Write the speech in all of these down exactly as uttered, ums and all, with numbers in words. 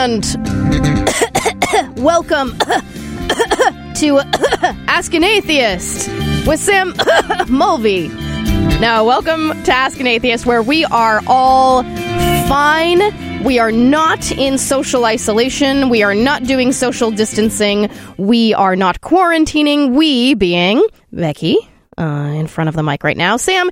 and welcome to Ask an Atheist with Sam Mulvey. Now, welcome to Ask an Atheist, where we are all fine. We are not in social isolation. We are not doing social distancing. We are not quarantining. We, being Becky, uh, in front of the mic right now. Sam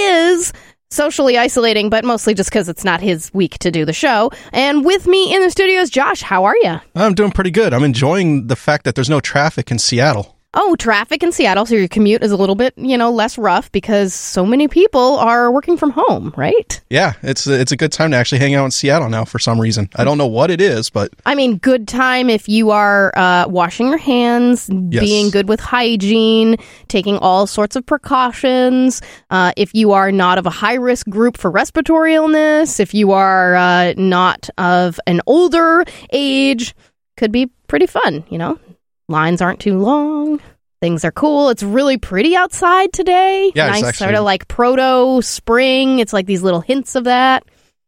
is socially isolating, but mostly just because it's not his week to do the show. And with me in the studio is Josh. How are you? I'm doing pretty good. I'm enjoying the fact that there's no traffic in Seattle. Oh, traffic in Seattle, so your commute is a little bit, you know, less rough because so many people are working from home, right? Yeah, it's a, it's a good time to actually hang out in Seattle now for some reason. I don't know what it is, but... I mean, good time if you are uh, washing your hands, yes. being good with hygiene, taking all sorts of precautions. Uh, if you are not of a high-risk group for respiratory illness, if you are uh, not of an older age, could be pretty fun, you know? Lines aren't too long. Things are cool. It's really pretty outside today. Yeah, nice, it's actually... sort of like proto-spring. It's like these little hints of that.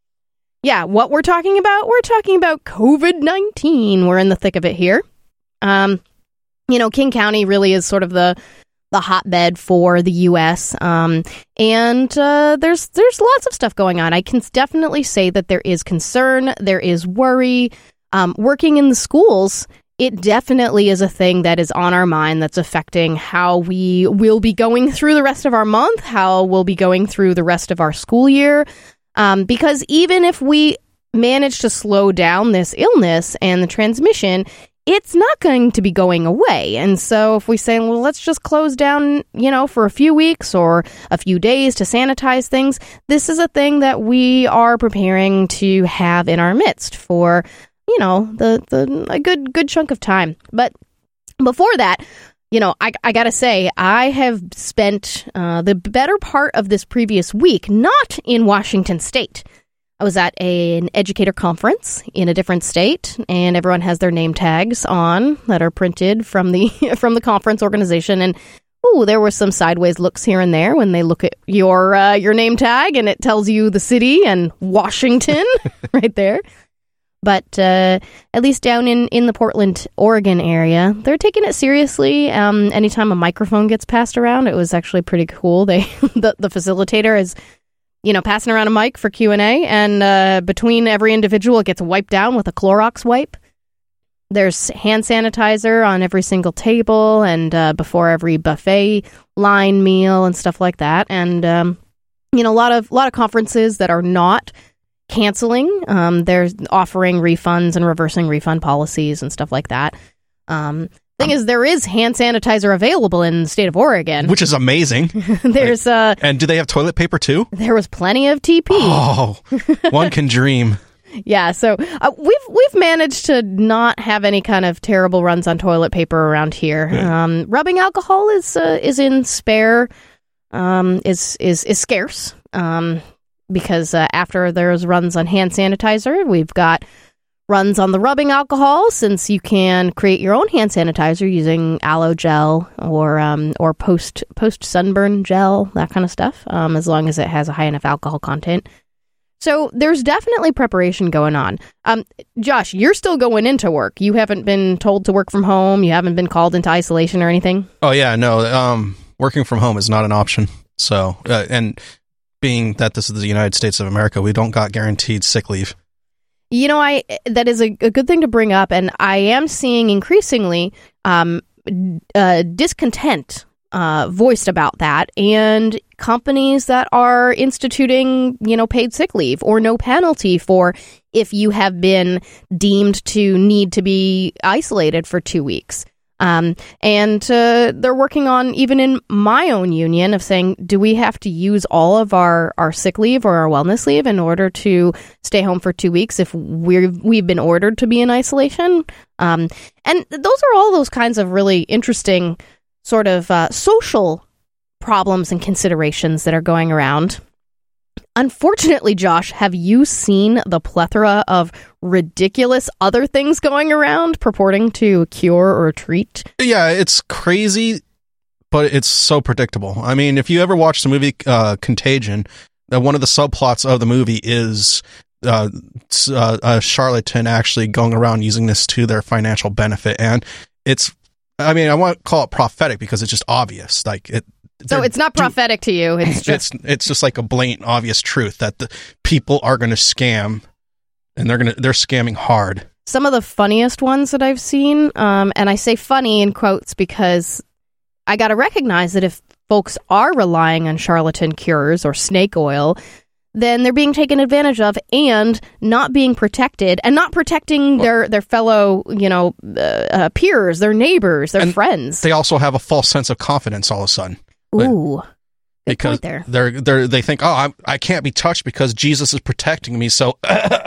Yeah, what we're talking about? We're talking about covid nineteen. We're in the thick of it here. Um, you know, King County really is sort of the the hotbed for the U S Um, and uh, there's there's lots of stuff going on. I can definitely say that there is concern. There is worry. Um, working in the schools, it definitely is a thing that is on our mind that's affecting how we will be going through the rest of our month, how we'll be going through the rest of our school year. Um, because even if we manage to slow down this illness and the transmission, it's not going to be going away. And so if we say, well, let's just close down, you know, for a few weeks or a few days to sanitize things, this is a thing that we are preparing to have in our midst for, you know, the, the a good good chunk of time. But before that, you know, I, I gotta say, I have spent uh, the better part of this previous week not in Washington State. I was at a, an educator conference in a different state, and everyone has their name tags on that are printed from the from the conference organization. And ooh, there were some sideways looks here and there when they look at your uh, your name tag and it tells you the city and Washington right there. But uh, at least down in, in the Portland, Oregon area, they're taking it seriously. Um, anytime a microphone gets passed around, it was actually pretty cool. They the, the facilitator is, you know, passing around a mic for Q and A, and uh, between every individual, it gets wiped down with a Clorox wipe. There's hand sanitizer on every single table and uh, before every buffet line meal and stuff like that. And, um, you know, a lot of, lot of conferences that are not canceling. Um, they're offering refunds and reversing refund policies and stuff like that. Um, thing um, is, there is hand sanitizer available in the state of Oregon, which is amazing. There's uh, and do they have toilet paper too? There was plenty of T P. Oh, one can dream. Yeah, so uh, we've we've managed to not have any kind of terrible runs on toilet paper around here. Yeah. Um, rubbing alcohol is uh, is in spare, um, is is is scarce. Um, Because uh, after there's runs on hand sanitizer, we've got runs on the rubbing alcohol, since you can create your own hand sanitizer using aloe gel or um, or post post sunburn gel, that kind of stuff, um, as long as it has a high enough alcohol content. So there's definitely preparation going on. Um, Josh, you're still going into work. You haven't been told to work from home. You haven't been called into isolation or anything. Oh yeah, no. Um, working from home is not an option. So uh, and. Being that this is the United States of America, we don't got guaranteed sick leave. You know, I that is a, a good thing to bring up, and I am seeing increasingly um, uh, discontent uh, voiced about that, and companies that are instituting, you know, paid sick leave or no penalty for if you have been deemed to need to be isolated for two weeks. Um, and uh, they're working on, even in my own union, of saying, do we have to use all of our, our sick leave or our wellness leave in order to stay home for two weeks if we've, we've been ordered to be in isolation? Um, and those are all those kinds of really interesting sort of uh, social problems and considerations that are going around. Unfortunately, Josh, have you seen the plethora of ridiculous other things going around purporting to cure or treat? Yeah, it's crazy, but it's so predictable. I mean, if you ever watched the movie uh, Contagion, uh, one of the subplots of the movie is uh, uh, a charlatan actually going around using this to their financial benefit. And it's, I mean, I want to call it prophetic because it's just obvious. Like it. So it's not prophetic to you. It's just it's it's just like a blatant, obvious truth that the people are going to scam, and they're gonna they're scamming hard. Some of the funniest ones that I've seen, um, and I say funny in quotes because I got to recognize that if folks are relying on charlatan cures or snake oil, then they're being taken advantage of and not being protected and not protecting well, their, their fellow, you know, uh, uh, peers, their neighbors, their friends. They also have a false sense of confidence all of a sudden. Ooh. Because they're they're they think, oh, I I can't be touched because Jesus is protecting me. So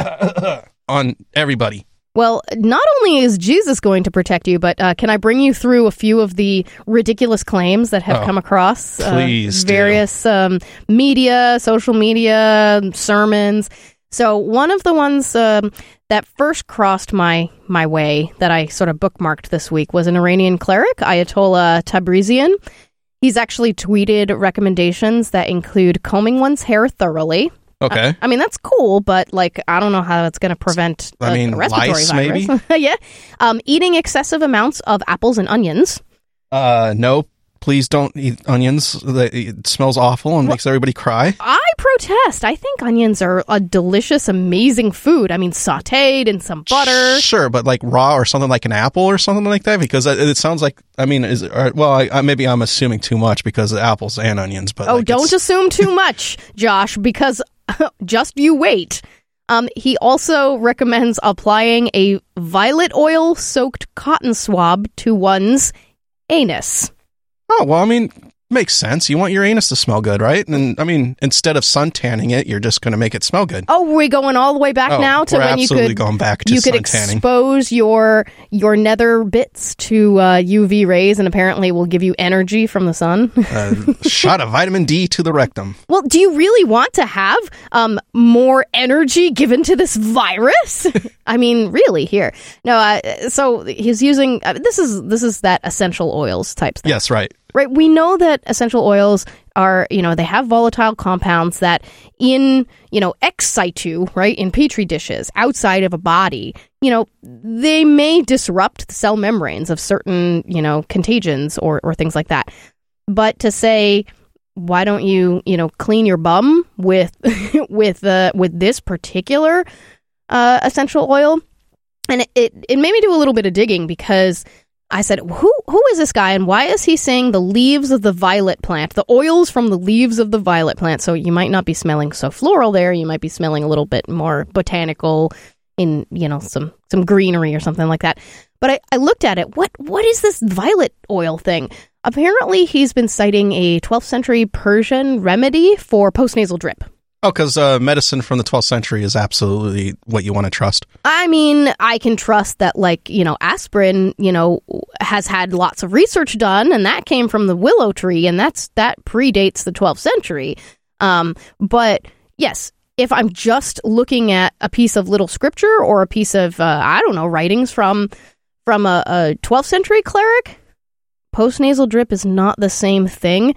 on everybody. Well, not only is Jesus going to protect you, but uh, can I bring you through a few of the ridiculous claims that have oh, come across please uh, various um, media, social media, sermons? So one of the ones um, that first crossed my my way that I sort of bookmarked this week was an Iranian cleric, Ayatollah Tabrizian. He's actually tweeted recommendations that include combing one's hair thoroughly. Okay. Uh, I mean, that's cool, but, like, I don't know how that's going to prevent I a, mean, a respiratory lice, virus. maybe? Yeah. Um, eating excessive amounts of apples and onions. Uh, no, please don't eat onions. It smells awful and well, makes everybody cry. I protest. I think onions are a delicious, amazing food. I mean, sautéed in some butter. Sure, but like raw or something like an apple or something like that? Because it sounds like, I mean, is it, well, I, I, maybe I'm assuming too much because of apples and onions. But Oh, like don't assume too much, Josh, because just you wait. Um, he also recommends applying a violet oil-soaked cotton swab to one's anus. Oh, well, I mean, makes sense. You want your anus to smell good, right? And I mean, instead of sun tanning it, you're just going to make it smell good. Oh, we're going all the way back oh, now to we're when you absolutely could going back to you could sun tanning. expose your your nether bits to uh, U V rays, and apparently will give you energy from the sun. uh, shot of vitamin D to the rectum. Well, do you really want to have um, more energy given to this virus? I mean, really? Here, no. Uh, so he's using uh, this is this is that essential oils type thing. Yes, right. Right, we know that essential oils are, you know, they have volatile compounds that in, you know, ex situ, right, in petri dishes, outside of a body, you know, they may disrupt the cell membranes of certain, you know, contagions or, or things like that. But to say, why don't you, you know, clean your bum with with uh, with this particular uh, essential oil? And it, it, it made me do a little bit of digging because I said, who who is this guy and why is he saying the leaves of the violet plant, the oils from the leaves of the violet plant? So you might not be smelling so floral there. You might be smelling a little bit more botanical in, you know, some, some greenery or something like that. But I, I looked at it. What what is this violet oil thing? Apparently, he's been citing a twelfth century Persian remedy for postnasal drip. Oh, because uh, medicine from the twelfth century is absolutely what you want to trust. I mean, I can trust that, like, you know, aspirin, you know, has had lots of research done, and that came from the willow tree, and that's that predates the twelfth century. Um, but, yes, if I'm just looking at a piece of little scripture or a piece of, uh, I don't know, writings from, from a, a twelfth century cleric, postnasal drip is not the same thing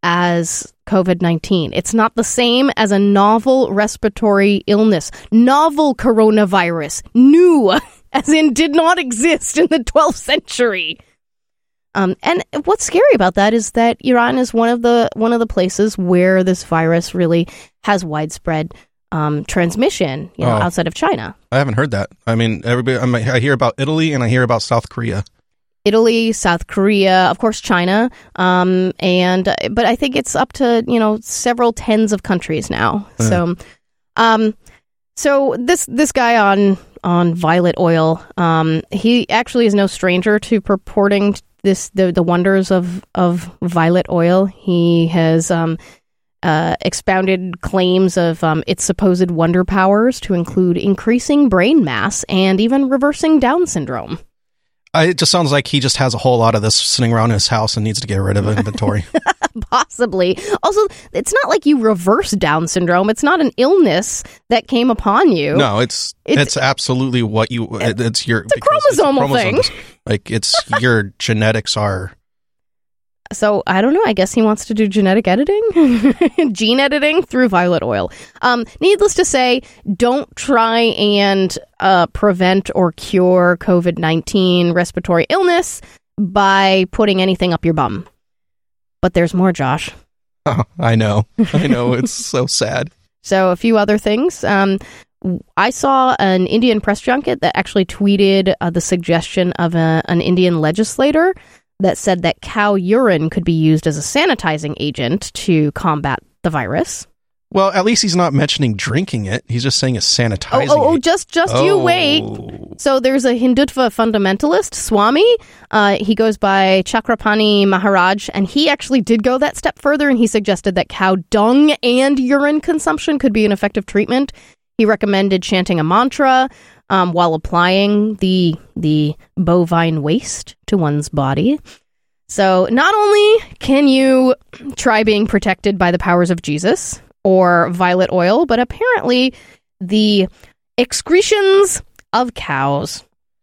as COVID nineteen. It's not the same as a novel respiratory illness. Novel coronavirus. New, as in did not exist in the twelfth century. Um, and what's scary about that is that Iran is one of the one of the places where this virus really has widespread um, transmission, you know, oh. outside of China. I haven't heard that. I mean, everybody. I, mean, I hear about Italy and I hear about South Korea. Italy, South Korea, of course, China, um, and but I think it's up to, you know, several tens of countries now. Yeah. So, um, so this this guy on on violet oil, um, he actually is no stranger to purporting this the the wonders of of violet oil. He has um, uh, expounded claims of um, its supposed wonder powers to include increasing brain mass and even reversing Down syndrome. Uh, it just sounds like he just has a whole lot of this sitting around in his house and needs to get rid of inventory. Possibly. Also, it's not like you reverse Down syndrome. It's not an illness that came upon you. No, it's it's, it's absolutely what you. It, it's your. It's a chromosomal it's a thing. Like it's your genetics are. So I don't know. I guess he wants to do genetic editing, gene editing through violet oil. Um, needless to say, don't try and uh, prevent or cure COVID nineteen respiratory illness by putting anything up your bum. But there's more, Josh. Oh, I know. I know. It's so sad. So a few other things. Um, I saw an Indian press junket that actually tweeted uh, the suggestion of a, an Indian legislator that said that cow urine could be used as a sanitizing agent to combat the virus. Well, at least he's not mentioning drinking it. He's just saying it's sanitizing. Oh, oh, oh just just oh. you wait. So there's a Hindutva fundamentalist, Swami. Uh, he goes by Chakrapani Maharaj, and he actually did go that step further, and he suggested that cow dung and urine consumption could be an effective treatment. He recommended chanting a mantra um, while applying the the bovine waste to one's body. So not only can you try being protected by the powers of Jesus or violet oil, but apparently the excretions of cows.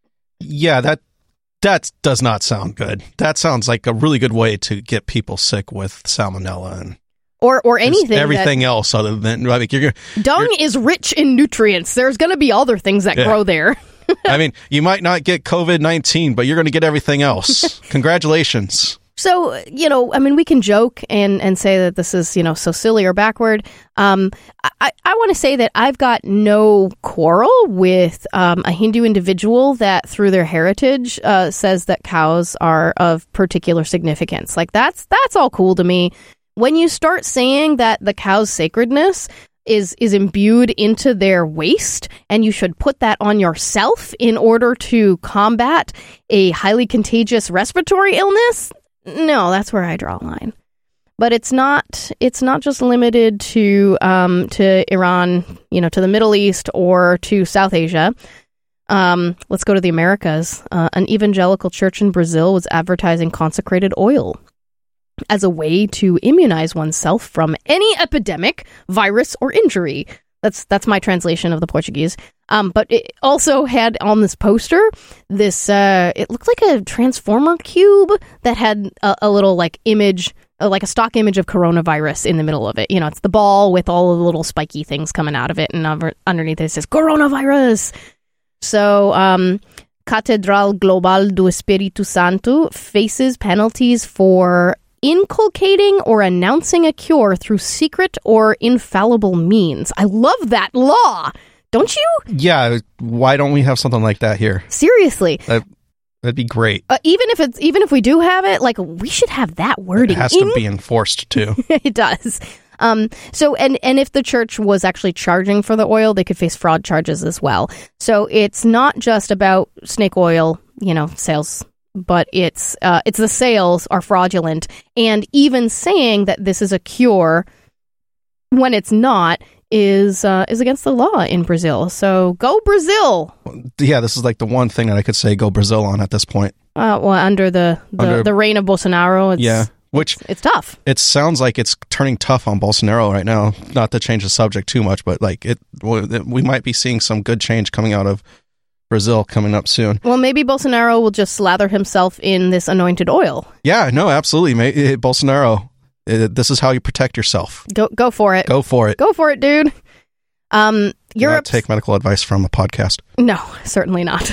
Yeah, that that does not sound good. That sounds like a really good way to get people sick with salmonella and Or or anything. Everything that, else other than... I mean, you're, dung you're, is rich in nutrients. There's going to be other things that yeah. grow there. I mean, you might not get COVID nineteen, but you're going to get everything else. Congratulations. So, you know, I mean, we can joke and, and say that this is, you know, so silly or backward. Um, I, I want to say that I've got no quarrel with um, a Hindu individual that through their heritage uh, says that cows are of particular significance. Like, that's that's all cool to me. When you start saying that the cow's sacredness is is imbued into their waste, and you should put that on yourself in order to combat a highly contagious respiratory illness, no, that's where I draw a line. But it's not it's not just limited to um, to Iran, you know, to the Middle East or to South Asia. Um, let's go to the Americas. Uh, an evangelical church in Brazil was advertising consecrated oil as a way to immunize oneself from any epidemic, virus, or injury. That's that's my translation of the Portuguese. Um, but it also had on this poster this. Uh, it looked like a transformer cube that had a, a little like image, uh, like a stock image of coronavirus in the middle of it. You know, it's the ball with all of the little spiky things coming out of it, and over, underneath it says coronavirus. So, um, Catedral Global do Espírito Santo faces penalties for inculcating or announcing a cure through secret or infallible means. I love that law. Don't you? Yeah. Why don't we have something like that here? Seriously. That, that'd be great. Uh, even if it's even if we do have it, like, we should have that wording. It has in. to be enforced too. It does. Um, so, and, and if the church was actually charging for the oil, they could face fraud charges as well. So it's not just about snake oil, you know, sales, but it's uh, it's the sales are fraudulent, and even saying that this is a cure when it's not is uh, is against the law in Brazil. So go Brazil! Yeah, this is like the one thing that I could say go Brazil on at this point. Uh, well, under the the, under, the reign of Bolsonaro, it's, yeah, which it's, it's tough. It sounds like it's turning tough on Bolsonaro right now. Not to change the subject too much, but like it, we might be seeing some good change coming out of Brazil coming up soon. Well, maybe Bolsonaro will just slather himself in this anointed oil. Yeah, no, absolutely. May- Bolsonaro, uh, this is how you protect yourself. Go go for it. Go for it. Go for it, dude. Um, Europe. Take medical advice from a podcast. No, certainly not.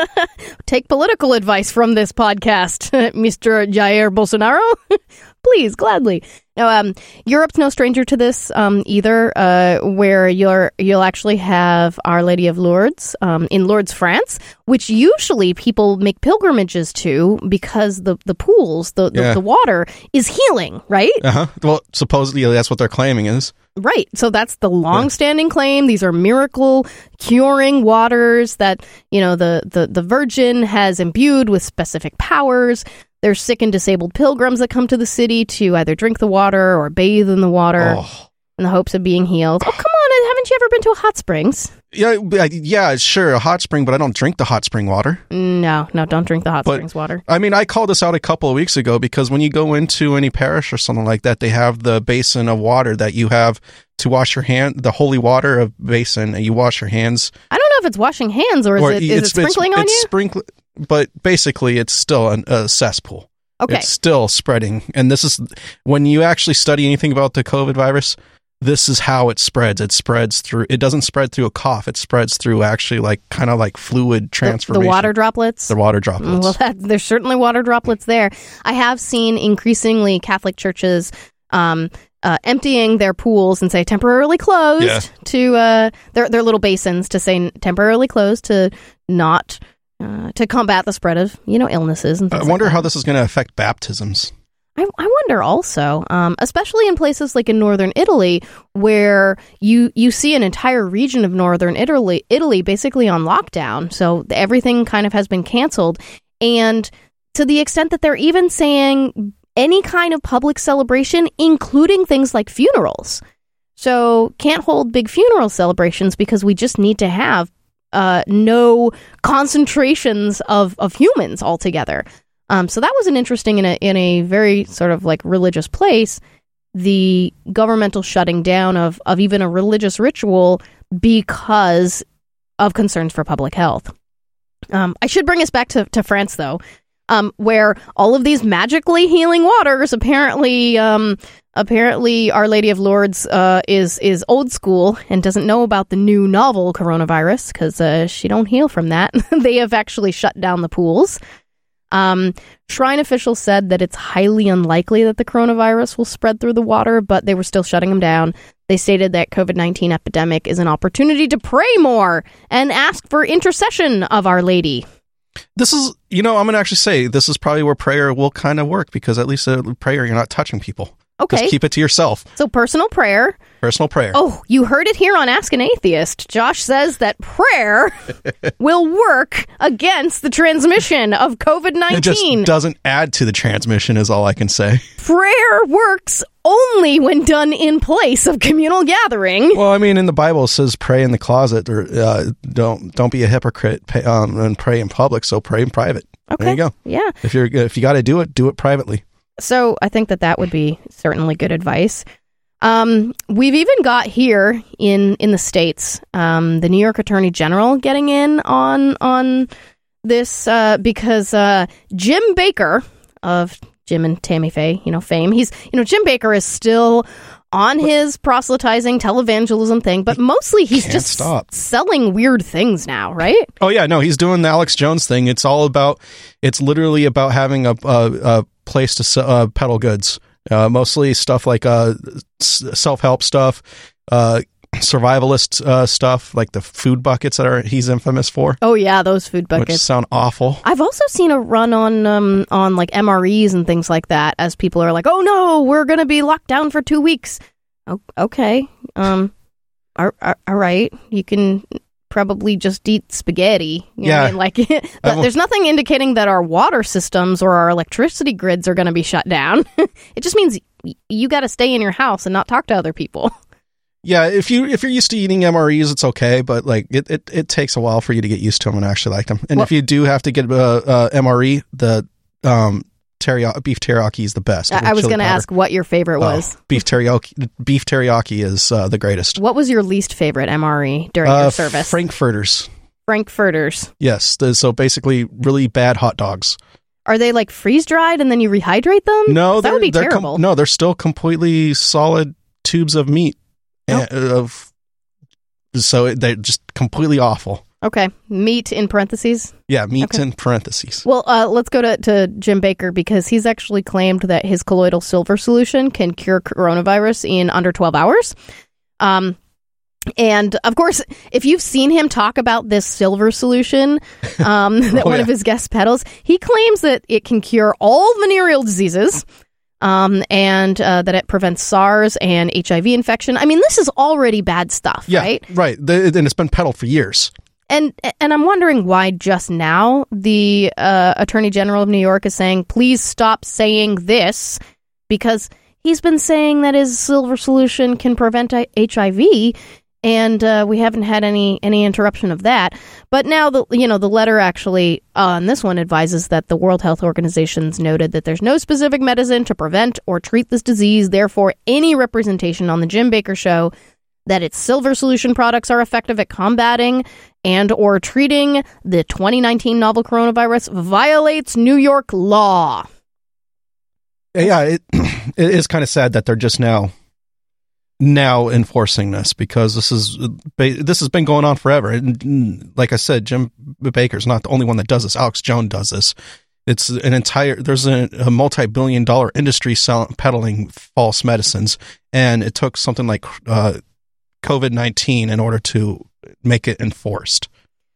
Take political advice from this podcast, Mister Jair Bolsonaro. Please, gladly. Now, um, Europe's no stranger to this um, either, uh, where you're, you'll actually have Our Lady of Lourdes um, in Lourdes, France, which usually people make pilgrimages to because the, the pools, the, the, yeah. the water is healing, right? Uh-huh. Well, supposedly that's what they're claiming is. Right. So that's the long-standing yeah. claim. These are miracle curing waters that, you know, the, the, the Virgin has imbued with specific powers. There's sick and disabled pilgrims that come to the city to either drink the water or bathe in the water oh. in the hopes of being healed. Oh, come on. Haven't you ever been to a hot springs? Yeah, yeah, sure, a hot spring, but I don't drink the hot spring water. No, no, don't drink the hot but, springs water. I mean, I called this out a couple of weeks ago because when you go into any parish or something like that, they have the basin of water that you have to wash your hand, the holy water of basin, and you wash your hands. I don't know if it's washing hands or is, or it, is it sprinkling it's, on it's you? Sprinkle, but basically, it's still an, a cesspool. Okay. It's still spreading. And this is, when you actually study anything about the COVID virus, this is how it spreads. It spreads through, it doesn't spread through a cough. It spreads through actually like kind of like fluid transformation. The, the water droplets? The water droplets. Well, that, there's certainly water droplets there. I have seen increasingly Catholic churches um, uh, emptying their pools and say temporarily closed Yeah. to uh, their, their little basins to say temporarily closed to not... Uh, to combat the spread of, you know, illnesses and things I wonder like how that. this is going to affect baptisms. I, I wonder also, um, especially in places like in northern Italy, where you you see an entire region of northern Italy, Italy basically on lockdown. So everything kind of has been canceled. And to the extent that they're even saying any kind of public celebration, including things like funerals. So can't hold big funeral celebrations because we just need to have Uh, no concentrations of, of humans altogether. Um, so that was an interesting in a in a very sort of like religious place, the governmental shutting down of of even a religious ritual because of concerns for public health. Um, I should bring us back to, to France though, um, where all of these magically healing waters apparently. Um, Apparently, Our Lady of Lourdes uh, is is old school and doesn't know about the new novel coronavirus because uh, she don't heal from that. They have actually shut down the pools. Um, Shrine officials said that it's highly unlikely that the coronavirus will spread through the water, but they were still shutting them down. They stated that COVID nineteen epidemic is an opportunity to pray more and ask for intercession of Our Lady. This is, you know, I'm going to actually say this is probably where prayer will kind of work because at least uh, prayer, you're not touching people. Okay. Just keep it to yourself. So personal prayer. Personal prayer. Oh, you heard it here on Ask an Atheist. Josh says that prayer will work against the transmission of COVID nineteen. It just doesn't add to the transmission is all I can say. Prayer works only when done in place of communal gathering. Well, I mean, in the Bible it says pray in the closet or uh, don't don't be a hypocrite pay, um, and pray in public, so pray in private. Okay. There you go. Yeah. If you're if you got to do it, do it privately. So I think that that would be certainly good advice. Um, we've even got here in, in the States, um, the New York Attorney General getting in on on this uh, because uh, Jim Baker of Jim and Tammy Faye, you know, fame. He's, you know, Jim Baker is still on his proselytizing televangelism thing, but mostly he's Can't just stop. selling weird things now, right? Oh yeah, no, he's doing the Alex Jones thing. It's all about. It's literally about having a a, a place to se- uh, peddle goods. Uh, mostly stuff like uh, s- self-help stuff, uh, survivalist uh, stuff, like the food buckets that are he's infamous for. Oh yeah, those food buckets. Which sound awful. I've also seen a run on um, on like M R Es and things like that as people are like, oh no, we're going to be locked down for two weeks. Oh, okay. Um, all, all right. You can probably just eat spaghetti. You know Yeah. what I mean? Like, but will- there's nothing indicating that our water systems or our electricity grids are going to be shut down. It just means y- you got to stay in your house and not talk to other people. Yeah, if you if you're used to eating M R Es, it's okay, but like it, it, it takes a while for you to get used to them and actually like them. And Well- if you do have to get a uh, uh, M R E, the um teriyaki, beef teriyaki is the best. I, I was going to ask what your favorite was. Oh, beef teriyaki. Beef teriyaki is uh, the greatest. What was your least favorite M R E during Uh, your service? Frankfurters. Frankfurters. Yes, the- so basically really bad hot dogs. Are they like freeze dried and then you rehydrate them? No, that would be they're com- terrible. no, they're still completely solid tubes of meat. Oh. uh, Of so it- they're just completely awful. Okay, meat in parentheses. Yeah, meat Okay. in parentheses. Well, uh, let's go to, to Jim Baker because he's actually claimed that his colloidal silver solution can cure coronavirus in under twelve hours. Um, and of course, if you've seen him talk about this silver solution um, that Oh, one yeah. of his guests peddles, he claims that it can cure all venereal diseases. Um, and uh, that it prevents SARS and H I V infection. I mean, this is already bad stuff, Yeah, right? right. The, and it's been peddled for years. And and I'm wondering why just now the uh, Attorney General of New York is saying, please stop saying this, because he's been saying that his silver solution can prevent H I V, and uh, we haven't had any any interruption of that. But now the you know the letter actually on this one advises that the World Health Organization's noted that there's no specific medicine to prevent or treat this disease. Therefore, any representation on the Jim Baker Show that its silver solution products are effective at combating and or treating the twenty nineteen novel coronavirus violates New York law. Yeah, it, it is kind of sad that they're just now now enforcing this, because this is this has been going on forever. And like I said, Jim Bakker's not the only one that does this. Alex Jones does this. It's an entire there's a, a multi-billion dollar industry selling, peddling false medicines, and it took something like uh, COVID nineteen in order to make it enforced.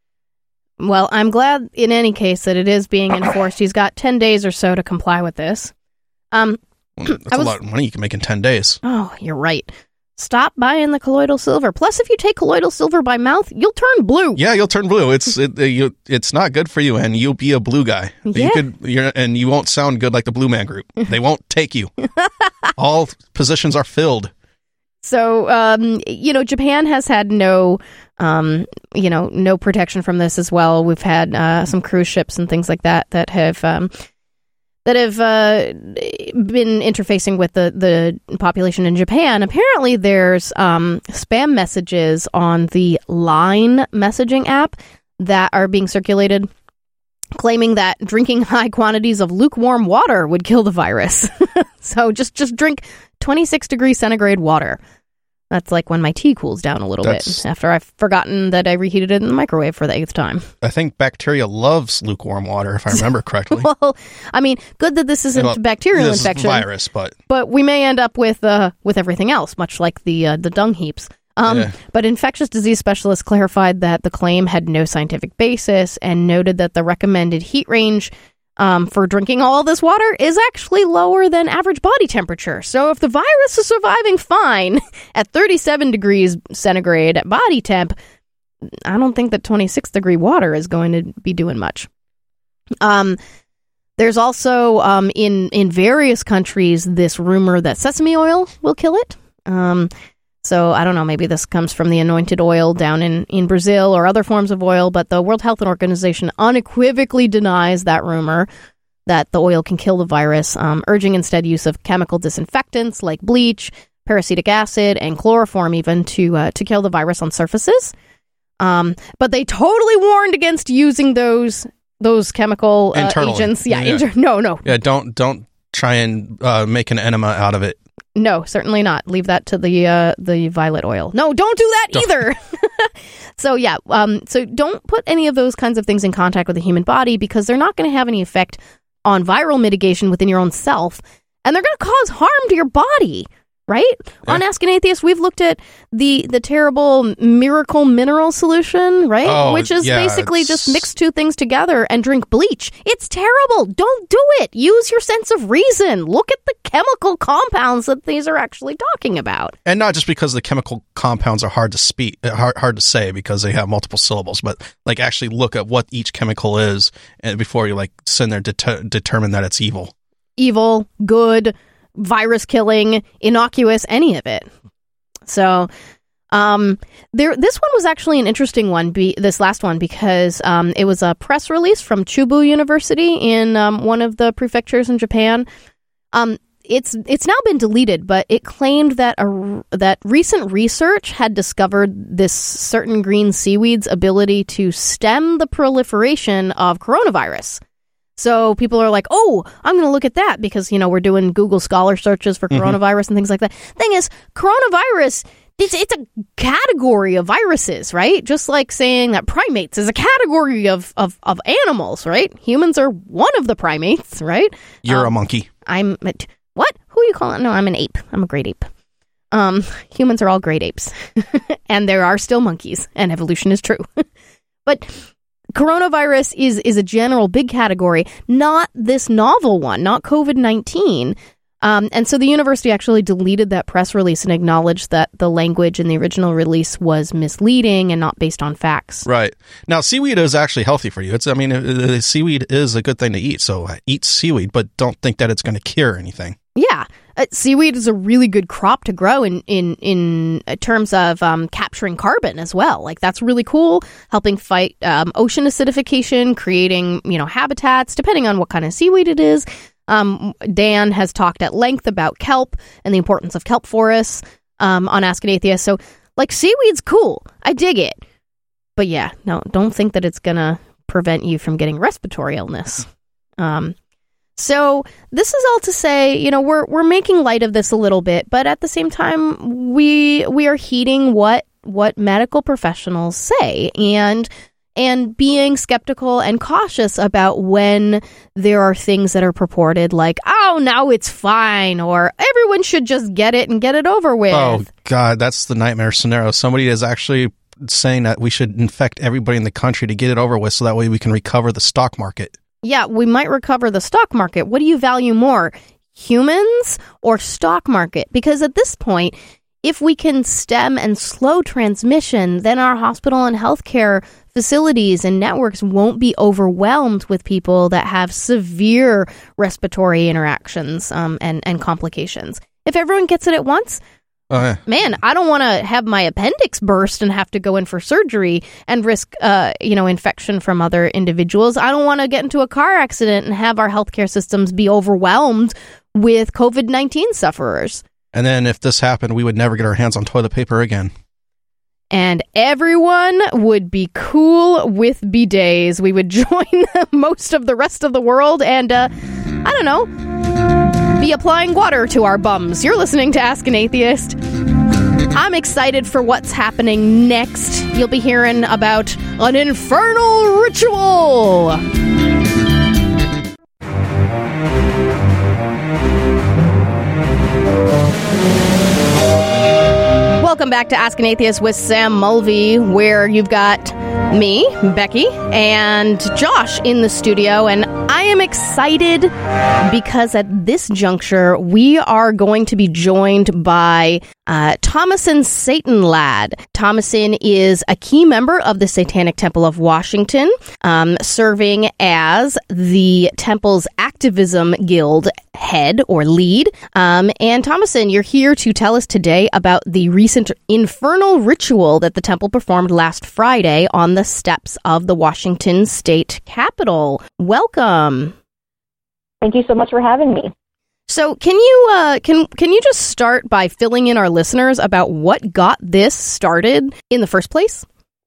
Well, I'm glad in any case that it is being enforced. He's got ten days or so to comply with this. Um, That's was, a lot of money you can make in ten days. Oh, you're right. Stop buying the colloidal silver. Plus, if you take colloidal silver by mouth, you'll turn blue. Yeah, you'll turn blue. It's it, you, it's not good for you, and you'll be a blue guy. Yeah. You could, you're, and you won't sound good like the Blue Man Group. They won't take you. All positions are filled. So, um, you know, Japan has had no, um, you know, no protection from this as well. We've had uh, some cruise ships and things like that that have um, that have uh, been interfacing with the, the population in Japan. Apparently, there's um, spam messages on the Line messaging app that are being circulated, claiming that drinking high quantities of lukewarm water would kill the virus. So just just drink twenty-six degrees centigrade water. That's like when my tea cools down a little That's, bit after I've forgotten that I reheated it in the microwave for the eighth time. I think bacteria loves lukewarm water, if I remember correctly. Well, I mean, good that this isn't well, bacterial this infection, is virus, but but we may end up with uh, with everything else, much like the uh, the dung heaps. Um, yeah. But infectious disease specialists clarified that the claim had no scientific basis and noted that the recommended heat range Um, for drinking all this water is actually lower than average body temperature. So if the virus is surviving fine at thirty-seven degrees centigrade at body temp, I don't think that twenty-six degree water is going to be doing much. Um, there's also um, in in various countries this rumor that sesame oil will kill it. Um, So I don't know, maybe this comes from the anointed oil down in, in Brazil or other forms of oil, but the World Health Organization unequivocally denies that rumor that the oil can kill the virus, um, urging instead use of chemical disinfectants like bleach, peracetic acid, and chloroform even to uh, to kill the virus on surfaces. Um, but they totally warned against using those those chemical uh, agents. Yeah, yeah. Inter- no, no. Yeah, don't don't try and uh, make an enema out of it. No, certainly not. Leave that to the uh, the violet oil. No, don't do that don't. either. So yeah, um, so don't put any of those kinds of things in contact with the human body, because they're not going to have any effect on viral mitigation within your own self, and they're going to cause harm to your body. Right? Yeah. On Ask an Atheist, we've looked at the the terrible miracle mineral solution, right? Oh, Which is yeah, basically it's... just mix two things together and drink bleach. It's terrible. Don't do it. Use your sense of reason. Look at the chemical compounds that these are actually talking about. And not just because the chemical compounds are hard to speak, hard, hard to say because they have multiple syllables, but like actually look at what each chemical is and before you like sit there to determine that it's evil. Evil, good, virus killing, innocuous, any of it. So um there this one was actually an interesting one, be, this last one, because um it was a press release from Chubu University in um, one of the prefectures in Japan. Um it's it's now been deleted, but it claimed that a, that recent research had discovered this certain green seaweed's ability to stem the proliferation of coronavirus. So people are like, oh, I'm going to look at that because, you know, we're doing Google Scholar searches for coronavirus mm-hmm. and things like that. Thing is, coronavirus, it's, it's a category of viruses, right? Just like saying that primates is a category of, of, of animals, right? Humans are one of the primates, right? You're um, a monkey. I'm, what? Who are you calling? No, I'm an ape. I'm a great ape. Um, humans are all great apes. And there are still monkeys, and evolution is true. But coronavirus is is a general big category, not this novel one, not COVID nineteen. Um, and so the university actually deleted that press release and acknowledged that the language in the original release was misleading and not based on facts. Right. Now, seaweed is actually healthy for you. It's, I mean, uh, seaweed is a good thing to eat. So eat seaweed, but don't think that it's going to cure anything. Yeah. Uh, seaweed is a really good crop to grow in in in terms of um, capturing carbon as well. Like that's really cool, helping fight um, ocean acidification, creating you know habitats depending on what kind of seaweed it is. Um, Dan has talked at length about kelp and the importance of kelp forests um, on Ask an Atheist. So like seaweed's cool, I dig it, but yeah, no, don't think that it's gonna prevent you from getting respiratory illness. Um, So this is all to say, you know, we're we're making light of this a little bit, but at the same time, we we are heeding what what medical professionals say and and being skeptical and cautious about when there are things that are purported like, oh, now it's fine, or everyone should just get it and get it over with. Oh, God, that's the nightmare scenario. Somebody is actually saying that we should infect everybody in the country to get it over with so that way we can recover the stock market. Yeah, we might recover the stock market. What do you value more, humans or stock market? Because at this point, if we can stem and slow transmission, then our hospital and healthcare facilities and networks won't be overwhelmed with people that have severe respiratory interactions um, and, and complications. If everyone gets it at once, Oh, yeah. man, I don't want to have my appendix burst and have to go in for surgery and risk, uh, you know, infection from other individuals. I don't want to get into a car accident and have our healthcare systems be overwhelmed with COVID nineteen sufferers. And then if this happened, we would never get our hands on toilet paper again. And everyone would be cool with bidets. We would join most of the rest of the world and, uh, I don't know, be applying water to our bums. You're listening to Ask an Atheist. I'm excited for what's happening next. You'll be hearing about an infernal ritual. Welcome back to Ask an Atheist with Sam Mulvey, where you've got me, Becky, and Josh in the studio, and I am excited because at this juncture, we are going to be joined by uh, Thomasin Satan Lad. Thomasin is a key member of the Satanic Temple of Washington, um, serving as the temple's activism guild head or lead. Um, and Thomasin, you're here to tell us today about the recent infernal ritual that the temple performed last Friday on the steps of the Washington State Capitol. Welcome. Thank you so much for having me. So can you uh, can can you just start by filling in our listeners about what got this started in the first place?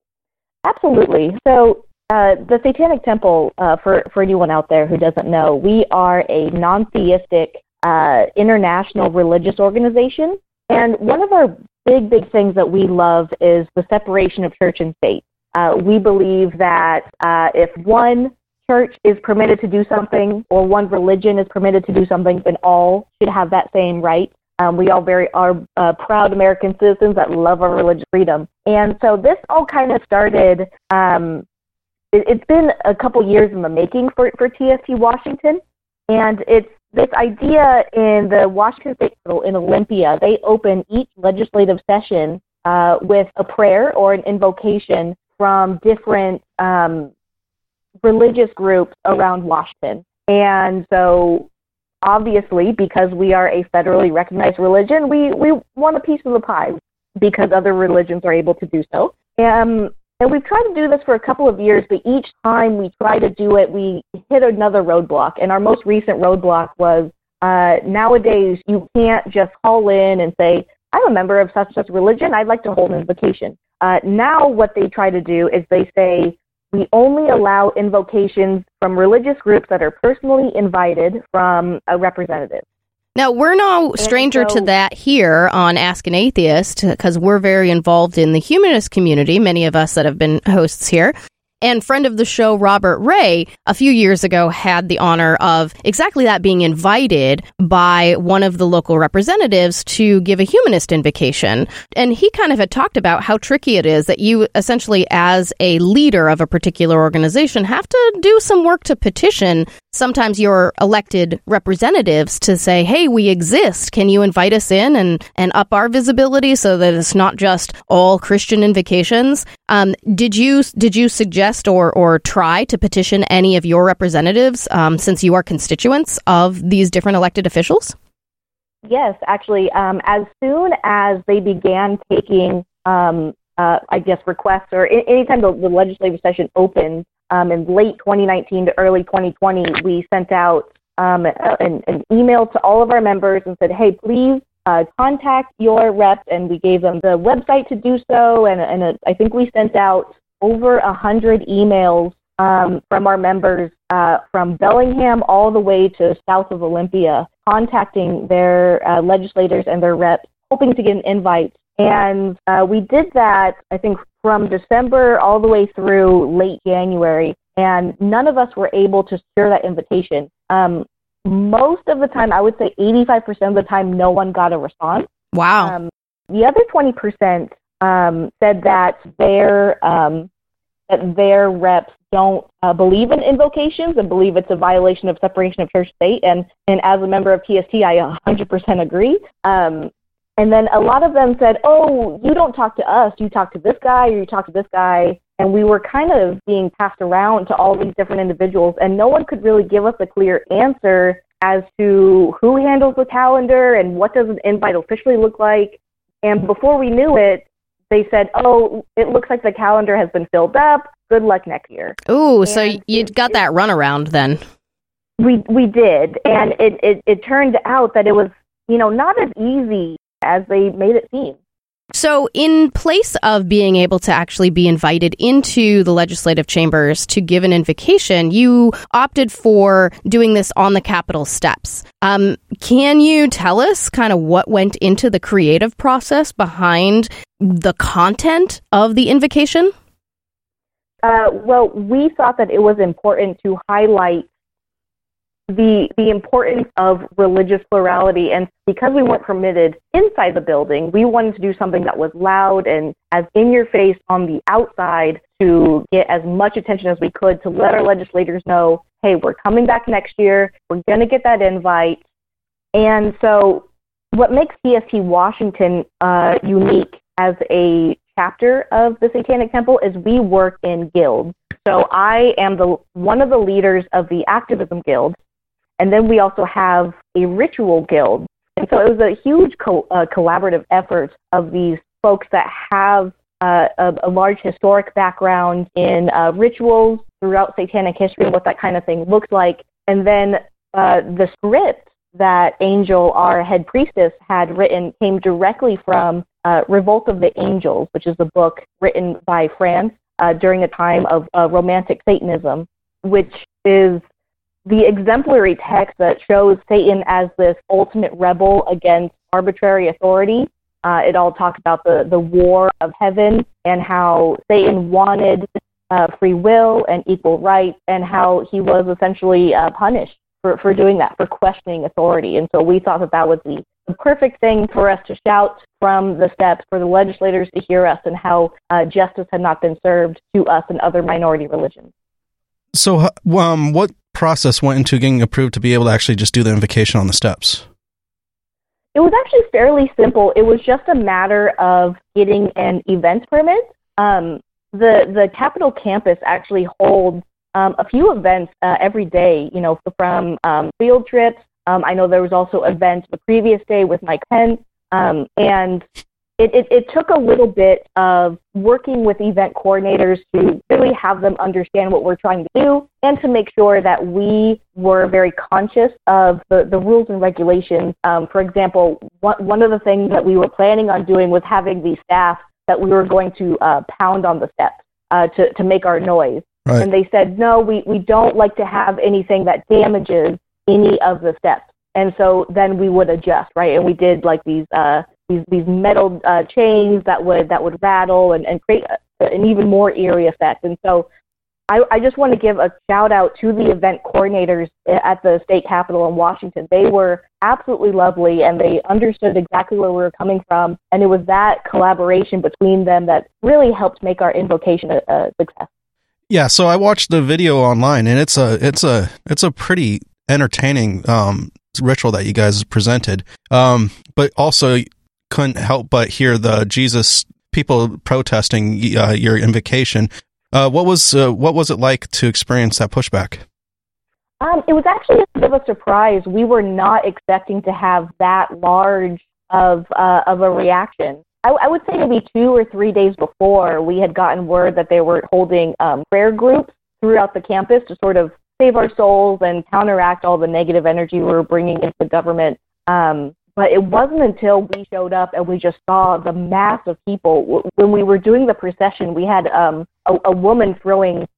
Absolutely. So uh, the Satanic Temple, uh, for, for anyone out there who doesn't know, we are a non-theistic uh, international religious organization. And one of our big, big things that we love is the separation of church and state. Uh, we believe that uh, if one church is permitted to do something or one religion is permitted to do something, then all should have that same right. Um, we all very are uh, proud American citizens that love our religious freedom. And so this all kind of started, um, it, it's been a couple years in the making for, for T S T Washington. And it's this idea in the Washington State Capitol in Olympia. They open each legislative session uh, with a prayer or an invocation from different um, religious groups around Washington. And so obviously, because we are a federally recognized religion, we, we want a piece of the pie because other religions are able to do so. Um, and we've tried to do this for a couple of years, but each time we try to do it, we hit another roadblock. And our most recent roadblock was uh, nowadays you can't just call in and say, I'm a member of such such religion, I'd like to hold an invocation. Uh, now what they try to do is they say, we only allow invocations from religious groups that are personally invited from a representative. Now, we're no stranger so, to that here on Ask an Atheist, because we're very involved in the humanist community, many of us that have been hosts here. And friend of the show, Robert Ray, a few years ago had the honor of exactly that, being invited by one of the local representatives to give a humanist invocation. And he kind of had talked about how tricky it is that you essentially, as a leader of a particular organization, have to do some work to petition sometimes your elected representatives to say, hey, we exist. Can you invite us in and, and up our visibility so that it's not just all Christian invocations? Um, did you did you suggest or, or try to petition any of your representatives um, since you are constituents of these different elected officials? Yes, actually, um, as soon as they began taking, um, uh, I guess, requests, or I- anytime the, the legislative session opened um, in late twenty nineteen to early twenty twenty, we sent out um, an, an email to all of our members and said, hey, please uh, contact your rep, and we gave them the website to do so, and, and a, I think we sent out over one hundred emails um, from our members uh, from Bellingham all the way to south of Olympia, contacting their uh, legislators and their reps, hoping to get an invite. And uh, we did that, I think, from December all the way through late January, and none of us were able to secure that invitation. Um, most of the time, I would say eighty-five percent of the time, no one got a response. Wow. Um, the other twenty percent um, said that their um, that their reps don't uh, believe in invocations and believe it's a violation of separation of church state. And, and as a member of T S T, I one hundred percent agree. Um, and then a lot of them said, oh, you don't talk to us. You talk to this guy or you talk to this guy. And we were kind of being passed around to all these different individuals, and no one could really give us a clear answer as to who handles the calendar and what does an invite officially look like. And before we knew it, they said, oh, it looks like the calendar has been filled up. Good luck next year. Ooh, so And you it- got that runaround then. We we did, and it, it, it turned out that it was, you know, not as easy as they made it seem. So in place of being able to actually be invited into the legislative chambers to give an invocation, you opted for doing this on the Capitol steps. Um, can you tell us kind of what went into the creative process behind the content of the invocation? Uh, well, we thought that it was important to highlight the the importance of religious plurality, and because we weren't permitted inside the building, we wanted to do something that was loud and as in your face on the outside to get as much attention as we could to let our legislators know, hey, we're coming back next year, we're going to get that invite. And so what makes T S T Washington uh, unique as a chapter of the Satanic Temple is we work in guilds. So I am the one of the leaders of the Activism Guild. And then we also have a ritual guild. And so it was a huge co- uh, collaborative effort of these folks that have uh, a, a large historic background in uh, rituals throughout satanic history and what that kind of thing looks like. And then uh, the script that Angel, our head priestess, had written came directly from uh, Revolt of the Angels, which is a book written by France uh, during a time of uh, Romantic Satanism, which is the exemplary text that shows Satan as this ultimate rebel against arbitrary authority. Uh, it all talks about the, the war of heaven and how Satan wanted uh, free will and equal rights, and how he was essentially uh, punished for, for doing that, for questioning authority. And so we thought that that was the, the perfect thing for us to shout from the steps, for the legislators to hear us, and how uh, justice had not been served to us and other minority religions. So, um, what process went into getting approved to be able to actually just do the invocation on the steps? It was actually fairly simple. It was just a matter of getting an event permit. Um, the the Capitol campus actually holds um, a few events uh, every day, you know, from um, field trips. Um, I know there was also events the previous day with Mike Pence, um, and It, it, it took a little bit of working with event coordinators to really have them understand what we're trying to do, and to make sure that we were very conscious of the, the rules and regulations. Um, for example, one, one of the things that we were planning on doing was having the staff that we were going to uh, pound on the steps uh, to, to make our noise. Right. And they said, no, we, we don't like to have anything that damages any of the steps. And so then we would adjust, right? And we did like these uh, these these metal uh, chains that would that would rattle and, and create a, an even more eerie effect. And so I, I just want to give a shout out to the event coordinators at the state capitol in Washington. They were absolutely lovely, and they understood exactly where we were coming from. And it was that collaboration between them that really helped make our invocation a, a success. Yeah, so I watched the video online, and it's a it's a it's a pretty entertaining um, ritual that you guys presented. Um, but also couldn't help but hear the Jesus people protesting uh, your invocation. Uh, what was uh, what was it like to experience that pushback? Um, it was actually a bit of a surprise. We were not expecting to have that large of uh, of a reaction. I, I would say maybe two or three days before, we had gotten word that they were holding um, prayer groups throughout the campus to sort of save our souls and counteract all the negative energy we were bringing into the government. Um, But it wasn't until we showed up and we just saw the mass of people. When we were doing the procession, we had um, a, a woman throwing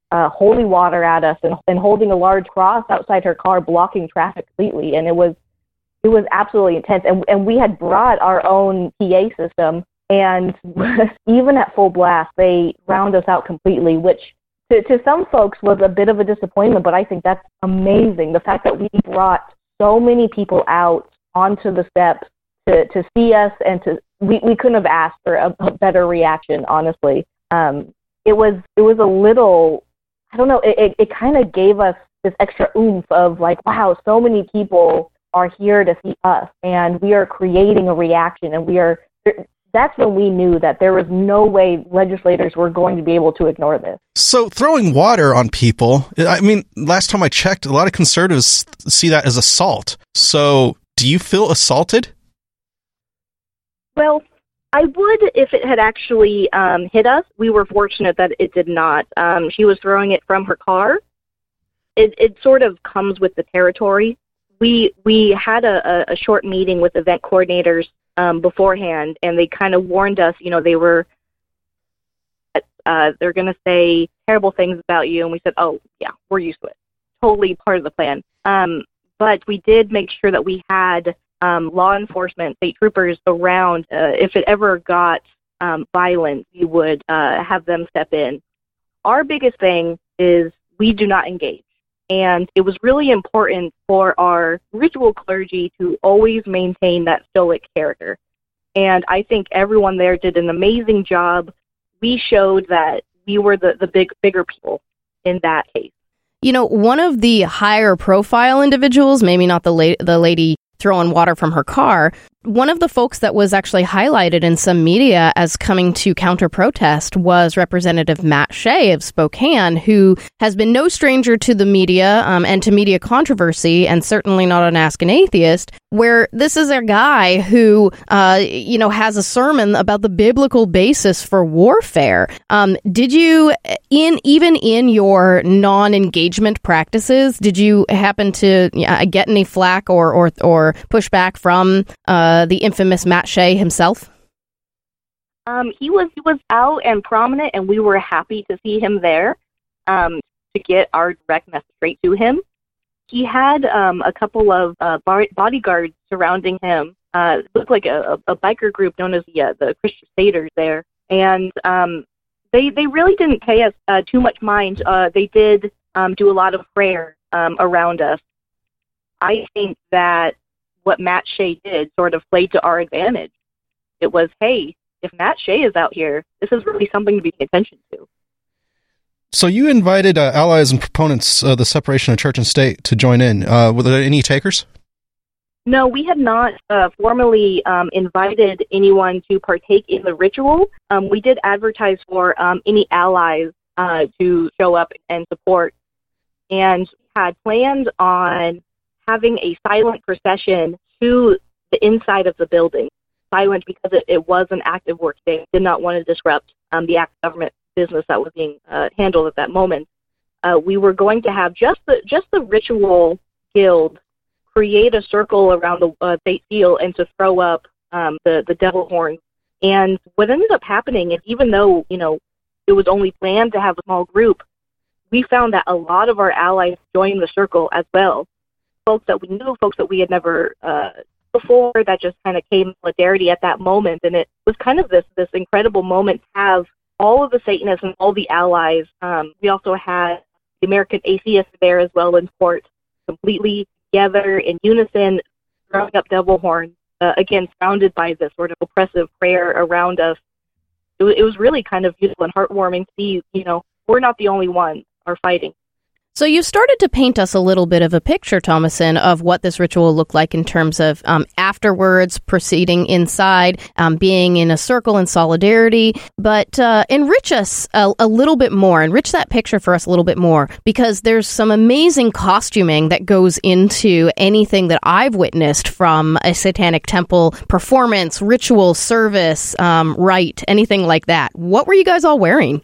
uh, holy water at us and, and holding a large cross outside her car, blocking traffic completely. And it was it was absolutely intense. And and we had brought our own P A system, and even at full blast, they drowned us out completely, which to, to some folks was a bit of a disappointment. But I think that's amazing. The fact that we brought so many people out onto the steps to, to see us, and to we, we couldn't have asked for a, a better reaction, honestly. Um, it was it was a little, I don't know, it, it, it kind of gave us this extra oomph of like, wow, so many people are here to see us, and we are creating a reaction, and we are, that's when we knew that there was no way legislators were going to be able to ignore this. So throwing water on people, I mean, last time I checked, a lot of conservatives see that as assault. So do you feel assaulted? Well, I would if it had actually um, hit us. We were fortunate that it did not. Um, she was throwing it from her car. It, it sort of comes with the territory. We we had a, a short meeting with event coordinators um, beforehand, and they kind of warned us, you know, they were, uh, they're going to say terrible things about you. And we said, oh, yeah, we're used to it. Totally part of the plan. Um, but we did make sure that we had um, law enforcement, state troopers around. Uh, if it ever got um, violent, we would uh, have them step in. Our biggest thing is we do not engage. And it was really important for our ritual clergy to always maintain that stoic character. And I think everyone there did an amazing job. We showed that we were the, the big, bigger people in that case. You know, one of the higher profile individuals, maybe not the la- the lady throwing water from her car, one of the folks that was actually highlighted in some media as coming to counter-protest was Representative Matt Shea of Spokane, who has been no stranger to the media um, and to media controversy, and certainly not an Ask an Atheist, where this is a guy who, uh, you know, has a sermon about the biblical basis for warfare. Um, did you, in even in your non-engagement practices, did you happen to uh, get any flack or, or, or pushback from uh, the infamous Matt Shea himself? Um, he was he was out and prominent, and we were happy to see him there um, to get our direct message straight to him. He had um, a couple of uh, bar- bodyguards surrounding him. Uh, it looked like a, a biker group known as the uh, the Christian Crusaders there, and um, they they really didn't pay us uh, too much mind. Uh, they did um, do a lot of prayer um, around us. I think that what Matt Shea did sort of played to our advantage. It was, hey, if Matt Shea is out here, this is really something to be paying attention to. So you invited uh, allies and proponents of the separation of church and state to join in. Uh, were there any takers? No, we had not uh, formally um, invited anyone to partake in the ritual. Um, we did advertise for um, any allies uh, to show up and support, and had planned on having a silent procession to the inside of the building. Silent because it, it was an active work day. Did not want to disrupt um, the active government business that was being uh, handled at that moment. Uh, we were going to have just the just the ritual guild create a circle around the uh, state seal and to throw up um, the the devil horns. And what ended up happening is, even though you know it was only planned to have a small group, we found that a lot of our allies joined the circle as well. Folks that we knew, folks that we had never uh, before, that just kind of came in solidarity at that moment. And it was kind of this this incredible moment to have all of the Satanists and all the allies. Um, we also had the American Atheists there as well in court, completely together in unison, throwing up devil horns, uh, again, surrounded by this sort of oppressive prayer around us. It, it was really kind of beautiful and heartwarming to see, you know, we're not the only ones are fighting. So you've started to paint us a little bit of a picture, Thomason, of what this ritual looked like in terms of um, afterwards, proceeding inside, um, being in a circle in solidarity. But uh, enrich us a, a little bit more, enrich that picture for us a little bit more, because there's some amazing costuming that goes into anything that I've witnessed from a Satanic Temple performance, ritual, service, um, rite, anything like that. What were you guys all wearing?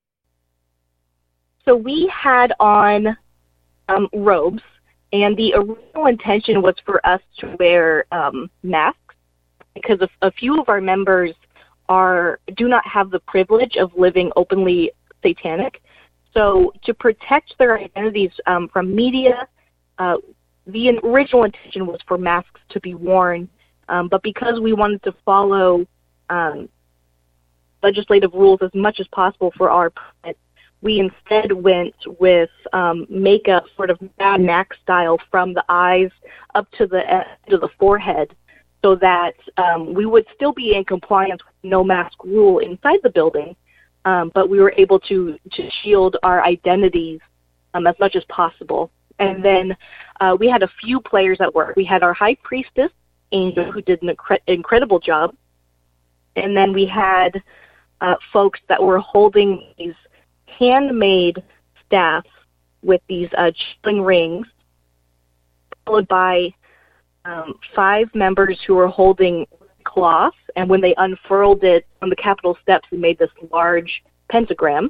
So we had on um, robes, and the original intention was for us to wear um, masks, because a, a few of our members are do not have the privilege of living openly satanic. so to protect their identities um, from media, uh, the original intention was for masks to be worn, um, but because we wanted to follow um, legislative rules as much as possible for our permits, we instead went with um, makeup, sort of Mad Max style, from the eyes up to the end of the forehead, so that um, we would still be in compliance with no mask rule inside the building, um, but we were able to, to shield our identities um, as much as possible. And then uh, we had a few players at work. We had our high priestess, Angel, who did an incre- incredible job. And then we had uh, folks that were holding these handmade staffs with these uh, chilling rings, followed by um, five members who were holding cloth. And when they unfurled it on the Capitol steps, it made this large pentagram.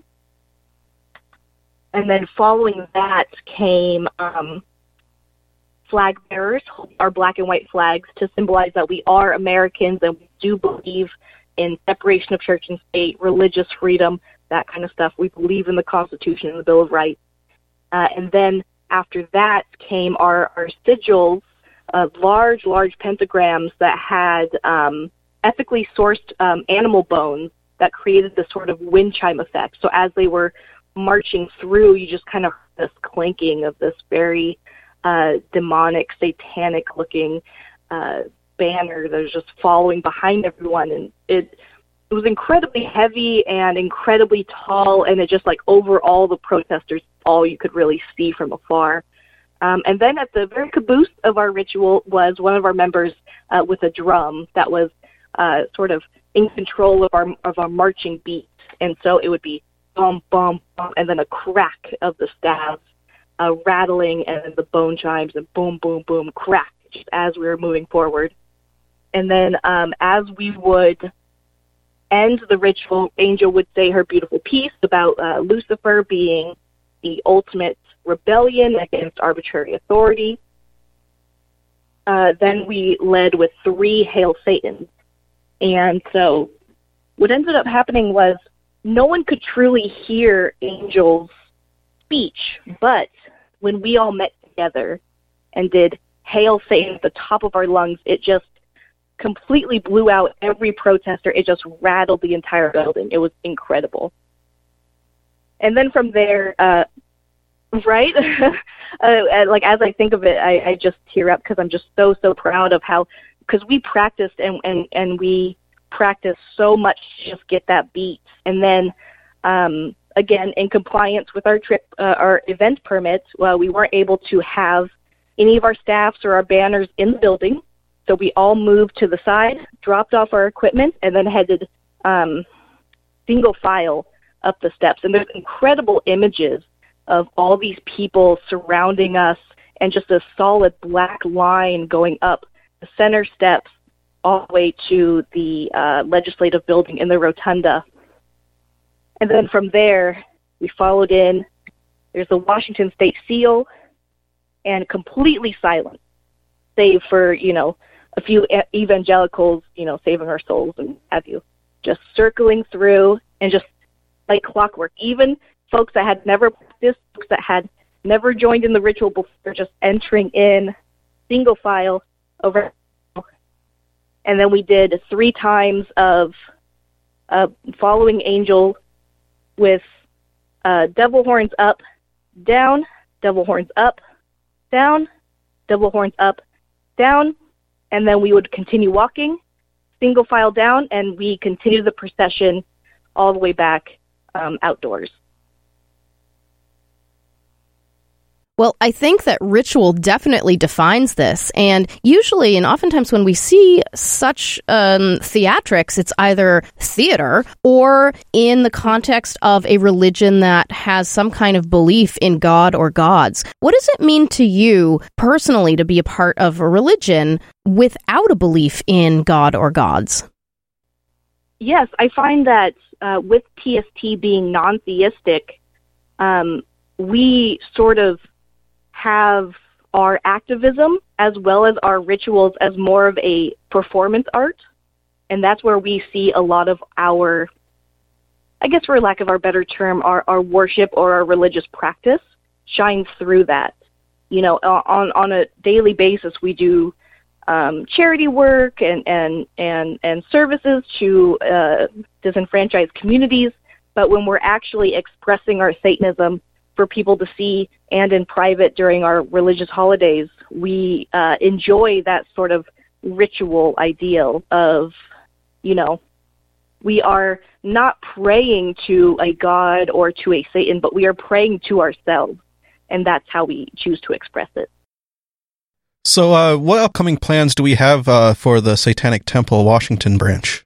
And then following that came um, flag bearers, our black and white flags, to symbolize that we are Americans and we do believe in separation of church and state, religious freedom, that kind of stuff. We believe in the Constitution and the Bill of Rights. Uh, and then after that came our, our sigils, uh, large, large pentagrams that had um, ethically sourced um, animal bones that created this sort of wind chime effect. So as they were marching through, you just kind of heard this clanking of this very uh, demonic, satanic-looking uh, banner that was just following behind everyone, and it it was incredibly heavy and incredibly tall, and it just like over all the protesters, all you could really see from afar. Um, and then at the very caboose of our ritual was one of our members uh, with a drum that was uh, sort of in control of our of our marching beats, and so it would be bum, bum, bum, and then a crack of the staves, uh, rattling, and then the bone chimes, and boom, boom, boom, crack, just as we were moving forward. And then um, as we would end the ritual, Angel would say her beautiful piece about uh, Lucifer being the ultimate rebellion against arbitrary authority. Uh, then we led with three Hail Satans. And so what ended up happening was no one could truly hear Angel's speech, but when we all met together and did Hail Satan at the top of our lungs, it just completely blew out every protester. It just rattled the entire building. It was incredible. And then from there, uh, right? uh, like as I think of it, I, I just tear up because I'm just so, so proud of how, because we practiced and, and, and we practiced so much to just get that beat. And then, um, again, in compliance with our trip, uh, our event permits, well, we weren't able to have any of our staffs or our banners in the building. So we all moved to the side, dropped off our equipment, and then headed um, single file up the steps. And there's incredible images of all these people surrounding us and just a solid black line going up the center steps all the way to the uh, legislative building in the rotunda. And then from there, we followed in. There's the Washington State seal, and completely silent, save for, you know, a few evangelicals, you know, saving our souls and have you, just circling through and just like clockwork. Even folks that had never practiced, folks that had never joined in the ritual before, just entering in single file over. And then we did three times of uh, following Angel with uh, devil horns up, down, devil horns up, down, devil horns up, down, and then we would continue walking, single file down, and we continue the procession all the way back um, outdoors. Well, I think that ritual definitely defines this. And usually, and oftentimes when we see such um, theatrics, it's either theater or in the context of a religion that has some kind of belief in God or gods. What does it mean to you personally to be a part of a religion without a belief in God or gods? Yes, I find that uh, with T S T being non-theistic, um, we sort of have our activism as well as our rituals as more of a performance art, and that's where we see a lot of our I guess for lack of a better term, our, our worship or our religious practice shines through that. You know, on, on a daily basis, we do um, charity work and, and, and, and services to uh, disenfranchised communities. But when we're actually expressing our Satanism for people to see and in private during our religious holidays, we uh, enjoy that sort of ritual ideal of, you know, we are not praying to a god or to a Satan, but we are praying to ourselves. And that's how we choose to express it. So uh, what upcoming plans do we have uh, for the Satanic Temple Washington branch?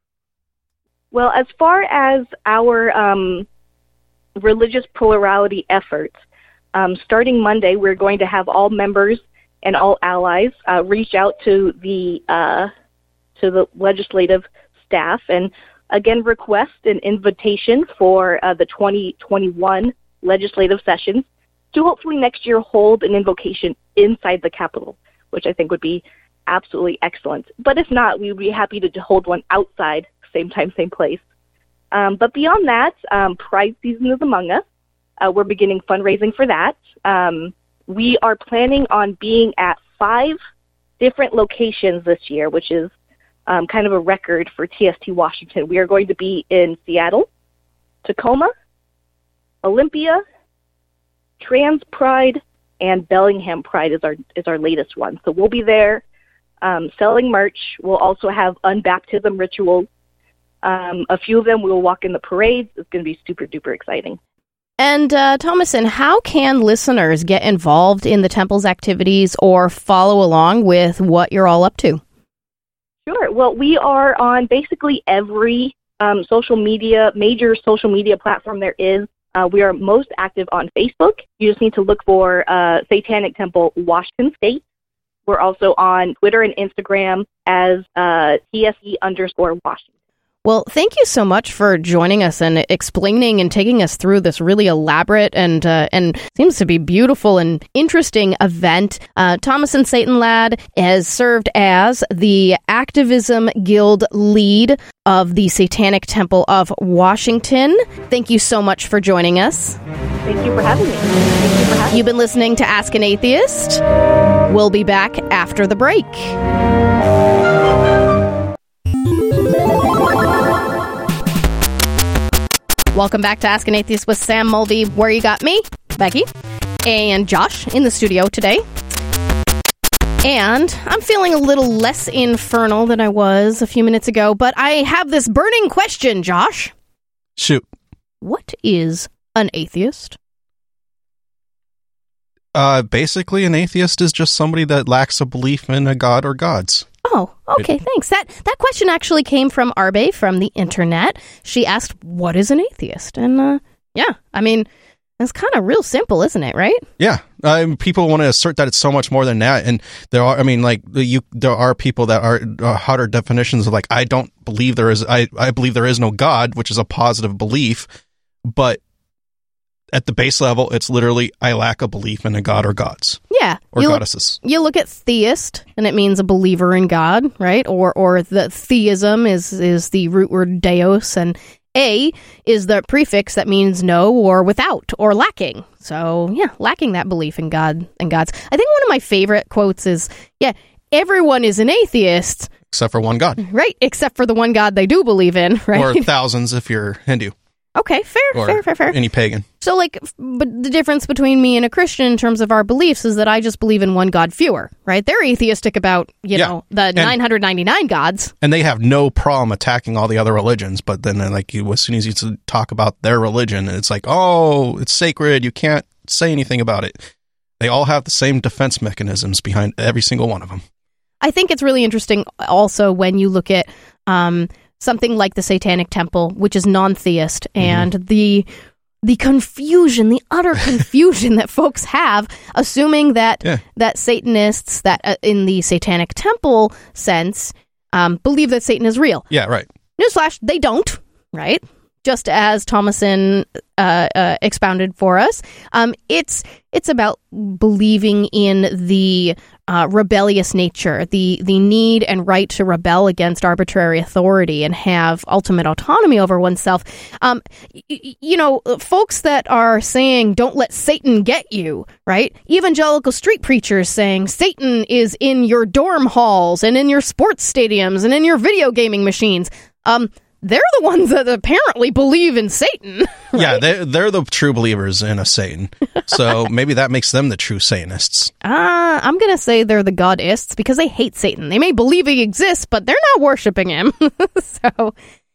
Well, as far as our um, religious plurality efforts, um, starting Monday, we're going to have all members and all allies uh, reach out to the uh, to the legislative staff and again request an invitation for uh, the twenty twenty-one legislative sessions to hopefully next year hold an invocation inside the Capitol, which I think would be absolutely excellent. But if not, we would be happy to hold one outside, same time, same place. Um, but beyond that, um, Pride season is among us. Uh, we're beginning fundraising for that. Um, we are planning on being at five different locations this year, which is um, kind of a record for T S T Washington. We are going to be in Seattle, Tacoma, Olympia, Trans Pride, and Bellingham Pride is our is our latest one. So we'll be there um, selling merch. We'll also have unbaptism rituals. Um, a few of them we will walk in the parades. It's going to be super duper exciting. And uh, Thomason, how can listeners get involved in the temple's activities or follow along with what you're all up to? Sure. Well, we are on basically every um, social media, major social media platform there is. Uh, we are most active on Facebook. You just need to look for uh, Satanic Temple Washington State. We're also on Twitter and Instagram as uh, T S E underscore Washington. Well, thank you so much for joining us and explaining and taking us through this really elaborate and uh, and seems to be beautiful and interesting event. Uh, Thomason Satan Lad has served as the Activism Guild lead of the Satanic Temple of Washington. Thank you so much for joining us. Thank you for having me. Thank you for having me. You've been listening to Ask an Atheist. We'll be back after the break. Welcome back to Ask an Atheist with Sam Mulvey, where you got me, Becky, and Josh in the studio today. And I'm feeling a little less infernal than I was a few minutes ago, but I have this burning question, Josh. Shoot. What is an atheist? Uh, basically, an atheist is just somebody that lacks a belief in a god or gods. Oh, okay, it, thanks. That that question actually came from Arbe from the internet. She asked, what is an atheist? And, uh, yeah, I mean, it's kind of real simple, isn't it, right? Yeah. Um, people want to assert that it's so much more than that. And there are, I mean, like, you, there are people that are uh, harder definitions of, like, I don't believe there is, I, I believe there is no God, which is a positive belief. But at the base level, it's literally, I lack a belief in a god or gods. Yeah. Or you goddesses. Look, you look at theist, and it means a believer in God, right? Or or the theism is, is the root word deos, and a is the prefix that means no or without or lacking. So, yeah, lacking that belief in God and gods. I think one of my favorite quotes is, yeah, everyone is an atheist. Except for one god. Right, except for the one God they do believe in, right? Or thousands if you're Hindu. Okay, fair, or fair, fair, fair. Any pagan. So, like, but the difference between me and a Christian in terms of our beliefs is that I just believe in one God fewer, right? They're atheistic about, you yeah. know, the and, nine hundred ninety-nine gods. And they have no problem attacking all the other religions, but then, like, you, as soon as you talk about their religion, it's like, oh, it's sacred, you can't say anything about it. They all have the same defense mechanisms behind every single one of them. I think it's really interesting also when you look at um, something like the Satanic Temple, which is non-theist, and mm-hmm. the the confusion, the utter confusion that folks have, assuming that yeah. that Satanists, that uh, in the Satanic Temple sense, um, believe that Satan is real. Yeah, right. Newsflash, they don't, right? just as Thomason uh, uh, expounded for us. Um, it's it's about believing in the uh, rebellious nature, the the need and right to rebel against arbitrary authority and have ultimate autonomy over oneself. Um, y- you know, folks that are saying, don't let Satan get you, right? Evangelical street preachers saying Satan is in your dorm halls and in your sports stadiums and in your video gaming machines. Um, they're the ones that apparently believe in Satan. Right? Yeah, they're, they're the true believers in a Satan. So maybe that makes them the true Satanists. Uh, I'm going to say they're the Godists because they hate Satan. They may believe he exists, but they're not worshiping him. So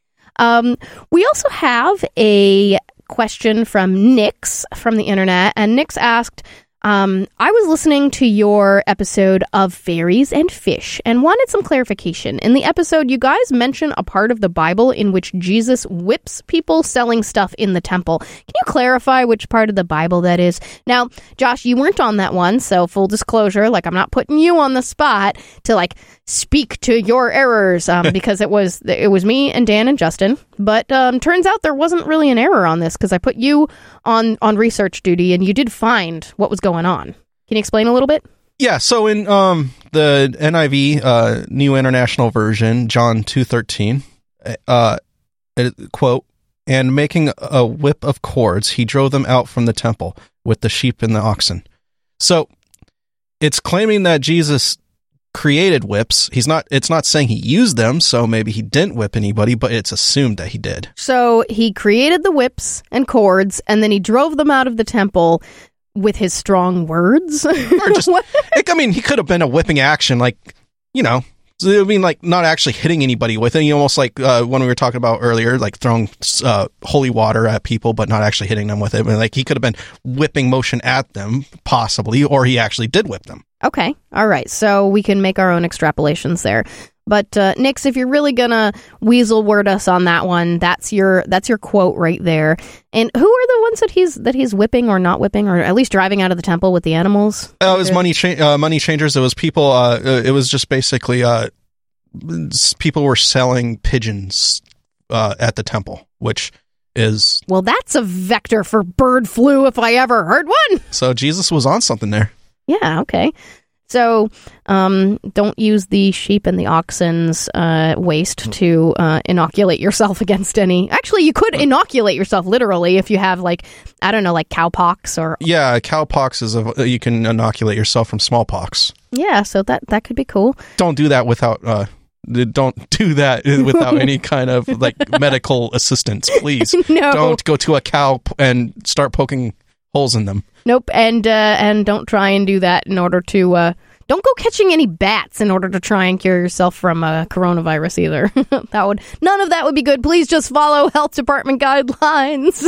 um, we also have a question from Nix from the internet, and Nix asked, Um, I was listening to your episode of Fairies and Fish and wanted some clarification. In the episode, you guys mention a part of the Bible in which Jesus whips people selling stuff in the temple. Can you clarify which part of the Bible that is? Now, Josh, you weren't on that one, so full disclosure, like I'm not putting you on the spot to like speak to your errors, um, because it was it was me and Dan and Justin. But um, turns out there wasn't really an error on this because I put you on, on research duty and you did find what was going on. Can you explain a little bit? Yeah, so in um, the N I V, uh, New International Version, John two thirteen, uh, it, quote, "And making a whip of cords, he drove them out from the temple with the sheep and the oxen." So it's claiming that Jesus created whips. He's not, it's not saying he used them, so maybe he didn't whip anybody, but it's assumed that he did. So he created the whips and cords, and then he drove them out of the temple with his strong words? Or just, it, I mean, he could have been a whipping action, like, you know, I mean, like, not actually hitting anybody with it. You almost like uh, when we were talking about earlier, like throwing uh, holy water at people, but not actually hitting them with it. I mean, like, he could have been whipping motion at them, possibly, or he actually did whip them. Okay. All right. So we can make our own extrapolations there. But uh, Nix, if you're really gonna weasel word us on that one, that's your that's your quote right there. And who are the ones that he's that he's whipping or not whipping, or at least driving out of the temple with the animals? Oh, uh, it was money cha- uh, money changers. It was people. Uh, it was just basically uh, people were selling pigeons uh, at the temple, which is well, that's a vector for bird flu if I ever heard one. So Jesus was on something there. Yeah. Okay. So, um, don't use the sheep and the oxen's uh, waste to uh, inoculate yourself against any. Actually, you could inoculate yourself literally if you have, like, I don't know, like cowpox or. Yeah, cowpox is a. You can inoculate yourself from smallpox. Yeah, so that that could be cool. Don't do that without. Uh, don't do that without any kind of like medical assistance, please. No. Don't go to a cow and start poking holes in them. Nope, and uh, and don't try and do that in order to, uh, don't go catching any bats in order to try and cure yourself from uh, coronavirus either. That would, none of that would be good. Please just follow health department guidelines.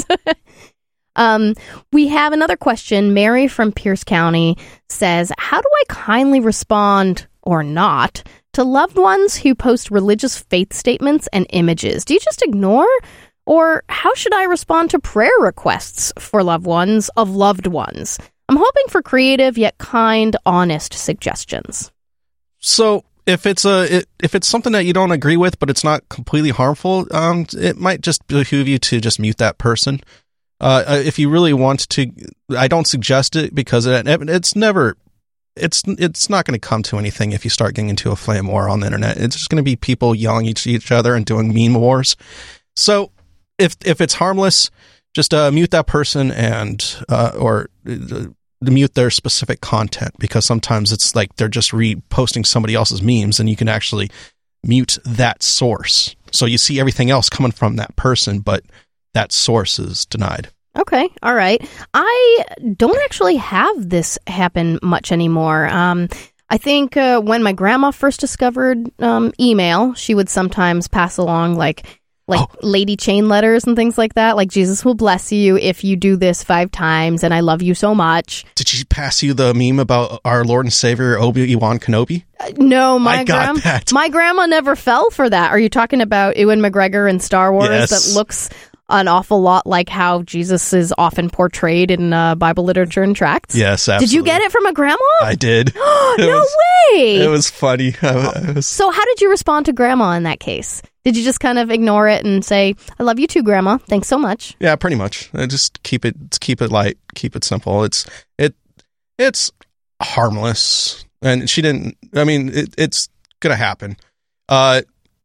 um, we have another question. Mary from Pierce County says, how do I kindly respond, or not, to loved ones who post religious faith statements and images? Do you just ignore? Or how should I respond to prayer requests for loved ones of loved ones? I'm hoping for creative yet kind, honest suggestions. So if it's a it, if it's something that you don't agree with, but it's not completely harmful, um, it might just behoove you to just mute that person. Uh, if you really want to, I don't suggest it because it, it's never. It's it's not going to come to anything if you start getting into a flame war on the internet. It's just going to be people yelling at each other and doing meme wars. So. If if it's harmless, just uh, mute that person and uh, or uh, mute their specific content, because sometimes it's like they're just reposting somebody else's memes, and you can actually mute that source. So you see everything else coming from that person, but that source is denied. Okay, all right. I don't actually have this happen much anymore. Um, I think uh, when my grandma first discovered um, email, she would sometimes pass along like. Like oh. lady chain letters and things like that. Like, Jesus will bless you if you do this five times, and I love you so much. Did she pass you the meme about our Lord and Savior, Obi-Wan Kenobi? Uh, no, my, I got gram- that. my grandma never fell for that. Are you talking about Ewan McGregor in Star Wars yes. that looks an awful lot like how Jesus is often portrayed in uh, Bible literature and tracts? Yes, absolutely. Did you get it from a grandma? I did. No was, way! It was funny. I, I was... So how did you respond to grandma in that case? Did you just kind of ignore it and say, I love you too, Grandma. Thanks so much. Yeah, pretty much. I just keep it keep it light, keep it simple. It's it it's harmless. And she didn't, I mean, it, it's going to happen. Uh,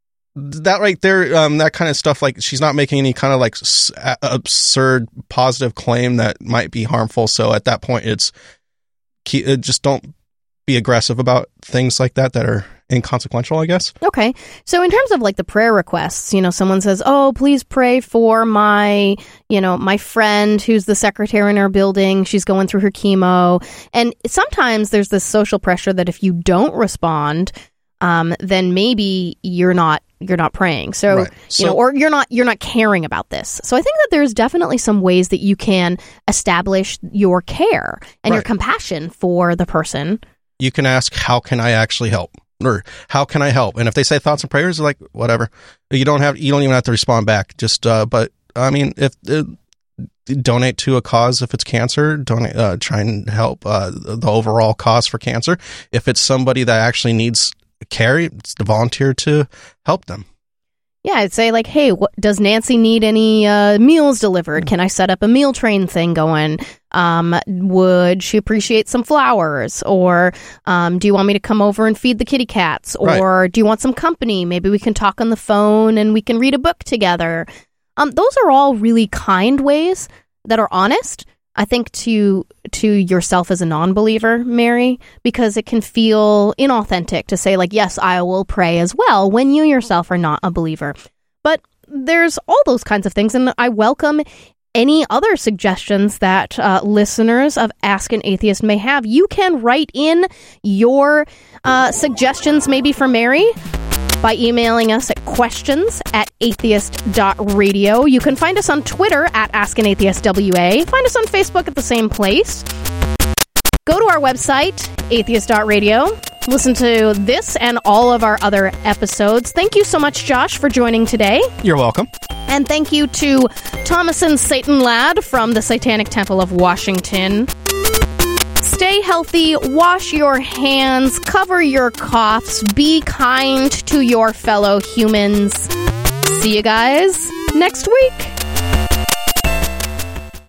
that right there, um, that kind of stuff, like she's not making any kind of like s- absurd positive claim that might be harmful. So at that point, it's keep, uh, just don't be aggressive about things like that that are inconsequential, I guess. Okay. So in terms of like the prayer requests, you know, someone says, oh, please pray for my, you know, my friend who's the secretary in our building. She's going through her chemo. And sometimes there's this social pressure that if you don't respond, um, then maybe you're not you're not praying. So, right. so, you know, or you're not you're not caring about this. So I think that there's definitely some ways that you can establish your care and right. your compassion for the person. You can ask, how can I actually help? Or how can I help? And if they say thoughts and prayers, like whatever, you don't have, you don't even have to respond back. Just, uh, but I mean, if uh, donate to a cause, if it's cancer, donate, uh, try and help uh, the overall cause for cancer. If it's somebody that actually needs care, it's to volunteer to help them. Yeah, I'd say like, hey, what, does Nancy need any uh, meals delivered? Can I set up a meal train thing going? Um, would she appreciate some flowers? Or um, do you want me to come over and feed the kitty cats? Or right. do you want some company? Maybe we can talk on the phone and we can read a book together. Um, those are all really kind ways that are honest, I think, to to yourself as a non-believer, Mary, because it can feel inauthentic to say, like, yes, I will pray as well when you yourself are not a believer. But there's all those kinds of things, and I welcome any other suggestions that uh, listeners of Ask an Atheist may have. You can write in your uh, suggestions maybe for Mary by emailing us at questions at atheist dot radio. You can find us on Twitter at Ask an Atheist W A. Find us on Facebook at the same place. Go to our website, atheist dot radio. Listen to this and all of our other episodes. Thank you so much, Josh, for joining today. You're welcome. And thank you to Thomas and Satan Lad from the Satanic Temple of Washington. Stay healthy, wash your hands, cover your coughs, be kind to your fellow humans. See you guys next week.